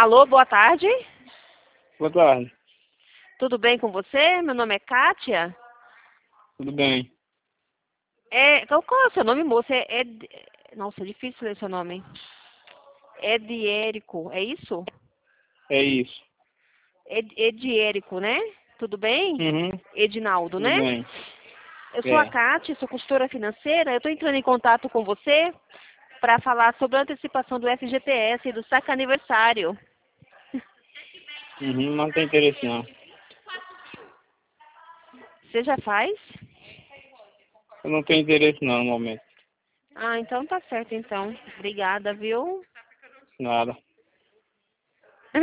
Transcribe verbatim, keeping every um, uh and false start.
Alô, boa tarde. Boa tarde. Tudo bem com você? Meu nome é Kátia. Tudo bem? É, qual, qual é o seu nome, moça? É, Ed... Nossa, é difícil ler seu nome. Ediérico, é isso? É isso. Ed, Ediérico, né? Tudo bem? Uhum. Edinaldo, Tudo né? bem. Eu sou a É. Kátia, sou consultora financeira. Eu estou entrando em contato com você para falar sobre a antecipação do F G T S e do saque aniversário. Uhum. Não tem interesse não. Você já faz? Eu não tenho interesse não no momento. Ah, então tá certo, então. Obrigada, viu? Nada.